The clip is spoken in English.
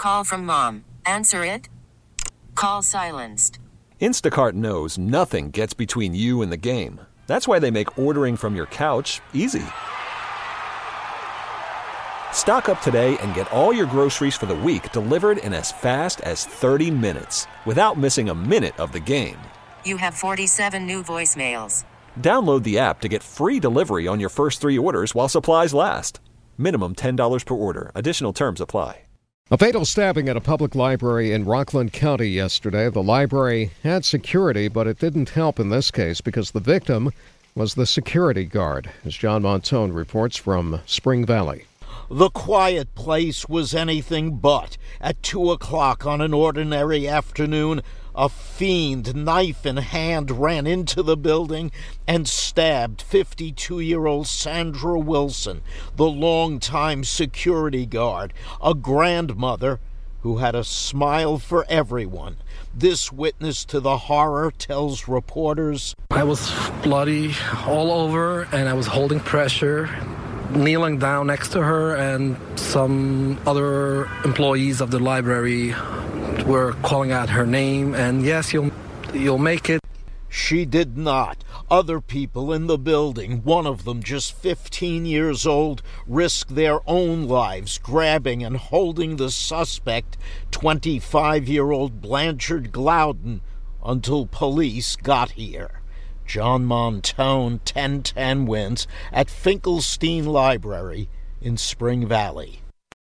call from mom. Answer it. Call silenced. Instacart knows nothing gets between you and the game. That's why they make ordering from your couch easy. Stock up today and get all your groceries for the week delivered in as fast as 30 minutes without missing a minute of the game. You have 47 new voicemails. Download the app to get free delivery on your first 3 orders while supplies last. Minimum $10 per order. Additional terms apply. A fatal stabbing at a public library in Rockland County yesterday. The library had security, but it didn't help in this case because the victim was the security guard, as John Montone reports from Spring Valley. The quiet place was anything but. At 2 o'clock on an ordinary afternoon, a fiend, knife in hand, ran into the building and stabbed 52-year-old Sandra Wilson, the longtime security guard, a grandmother who had a smile for everyone. This witness to the horror tells reporters, I was bloody all over and I was holding pressure, kneeling down next to her, and some other employees of the library were calling out her name, and yes, you'll make it. She did not. Other people in the building, one of them just 15 years old, risked their own lives grabbing and holding the suspect, 25-year-old Blanchard Glowden, until police got here. John Montone, 1010 Wins, at Finkelstein Library in Spring Valley.